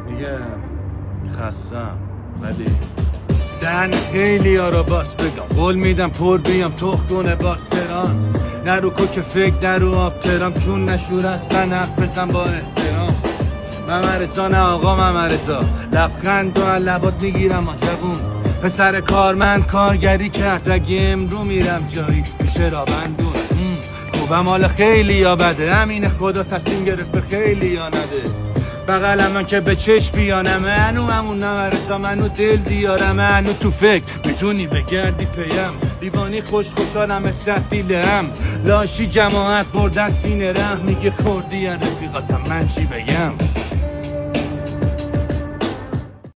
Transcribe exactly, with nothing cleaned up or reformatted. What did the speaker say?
میگه خستم ولی دهن خیلی ها رو باس بگم، قول میدم پر بیام تخ کنه باز تران، نرو کوک فکر نرو آب ترام، چون نشور است من حرف بزن با احترام. ممرزا نه آقا ممرزا، لبخند و لبات میگیرم آجبون، پسر کارمند کارگری کرد اگه امرو میرم جایی میشه را بندون. خوبم حالا خیلی یا بده، همین خدا تصمیم گرفته خیلی یا نده، بغلم من که به چشم بیانم، منو همون نمرسا منو دل دیارم، منو تو فکر میتونی بگردی پیم، دیوانی خوش خوشانم مثل دیله هم، لاشی جماعت بردن سینه رحم، میگه خوردی یا رفیقاتم من چی بگم.